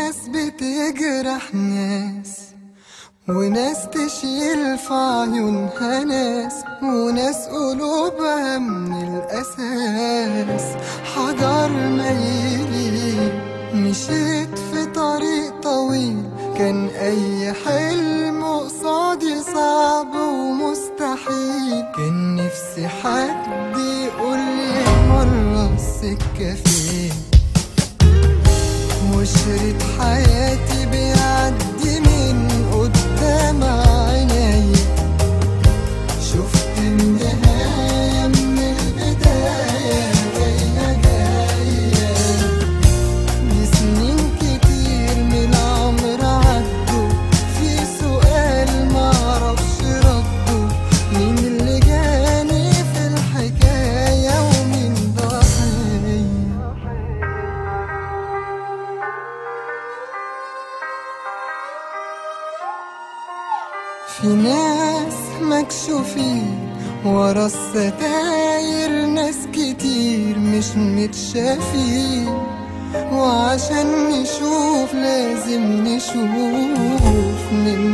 ناس بتجرح ناس، وناس تشيل في عيونها ناس، وناس قلوبها من الأساس حجر ميلين. مشيت في طريق طويل، كان أي حلم قصادي صعب ومستحيل. كان نفسي حد يقولي مرة السكة فين، وشريط حياتي بيعدي من قدام عيني. شفت النهاية من البداية جاية، لسنين كتير من عمر عدوا في سؤال معرفش رده. مين اللي جاني في الحكاية ومين ضحية؟ في ناس مكشوفين ورا الستاير، ناس كتير مش متشافين. وعشان نشوف لازم نشوف من